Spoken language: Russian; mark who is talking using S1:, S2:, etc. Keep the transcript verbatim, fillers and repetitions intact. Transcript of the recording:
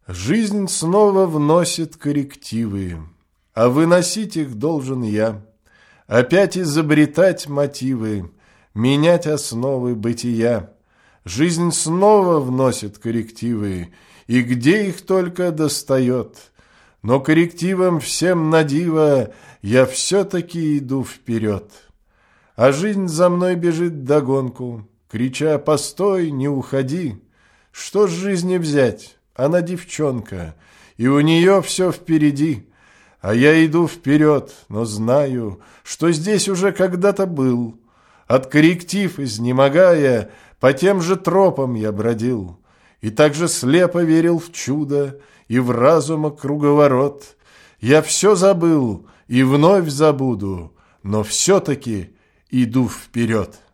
S1: Жизнь снова вносит коррективы, а выносить их должен я. Опять изобретать мотивы, менять основы бытия. Жизнь снова вносит коррективы, и где их только достает. Но коррективам всем на диво я все-таки иду вперед. А жизнь за мной бежит вдогонку, крича: «Постой, не уходи!» Что ж жизни взять? Она девчонка, и у нее все впереди. А я иду вперед, но знаю, что здесь уже когда-то был. От корректив изнемогая, по тем же тропам я бродил. И так же слепо верил в чудо и в разума круговорот. Я все забыл и вновь забуду, но все-таки иду вперед.